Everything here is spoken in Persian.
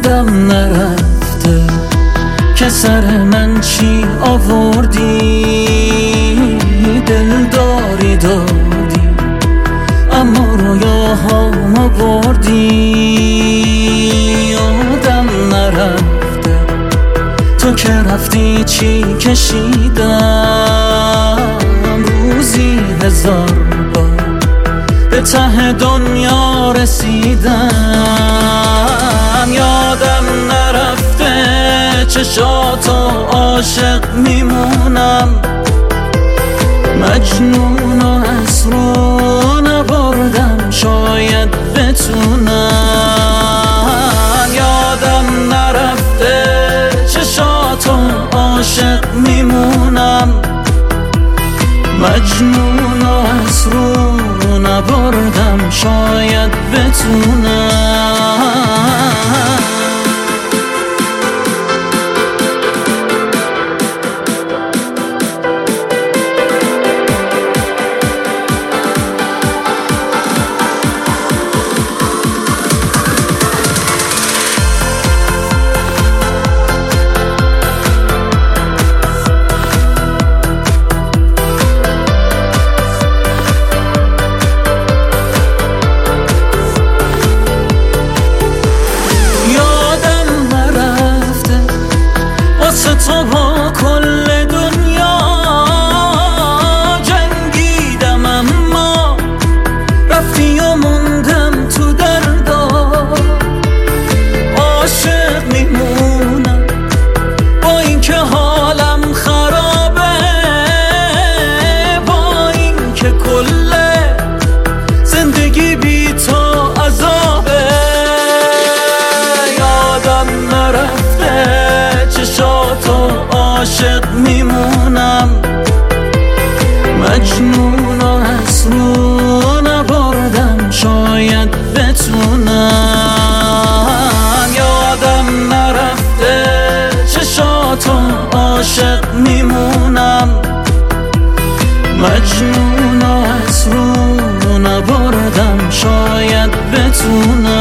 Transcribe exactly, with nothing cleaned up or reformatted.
یادم نرفته که سر من چی آوردی، دل داری دادی اما رویاهامو بردی. یادم نرفته تو که رفتی چی کشیدم، روزی هزار بار به ته دنیا رسیدم. یادم نرفته چشاتو عاشق میمونم، مجنون و اسرو نبردم شاید بتونم. یادم نرفته چشاتو عاشق میمونم، مجنون و اسرو نبردم شاید بتونم. تو با کل دنیا جنگیدم اما رفتی و موندم تو دردا. عاشق میمونم با اینکه حالم خرابه، با اینکه کل زندگی بی تو عذابه. یادم نرفته چشاتو عاشق میمونم، مجنون و اسرو نبردم شاید بتونم. یادم نرفته چشاتو عاشق میمونم، مجنون و اسرو نبردم شاید بتونم.